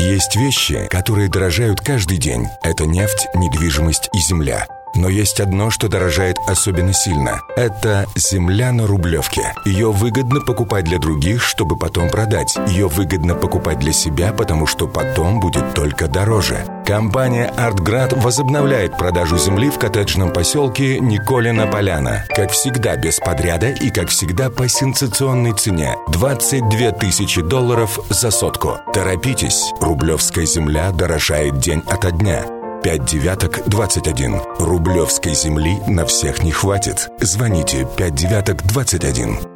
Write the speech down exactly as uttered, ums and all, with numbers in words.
Есть вещи, которые дорожают каждый день. Это нефть, недвижимость и земля. Но есть одно, что дорожает особенно сильно. Это земля на Рублевке. Ее выгодно покупать для других, чтобы потом продать. Ее выгодно покупать для себя, потому что потом будет только дороже. Компания «Артград» возобновляет продажу земли в коттеджном поселке Николина Поляна. Как всегда, без подряда и, как всегда, по сенсационной цене – двадцать две тысячи долларов за сотку. Торопитесь, рублевская земля дорожает день ото дня. пять девяток двадцать один. Рублевской земли на всех не хватит. Звоните пять девяток двадцать один.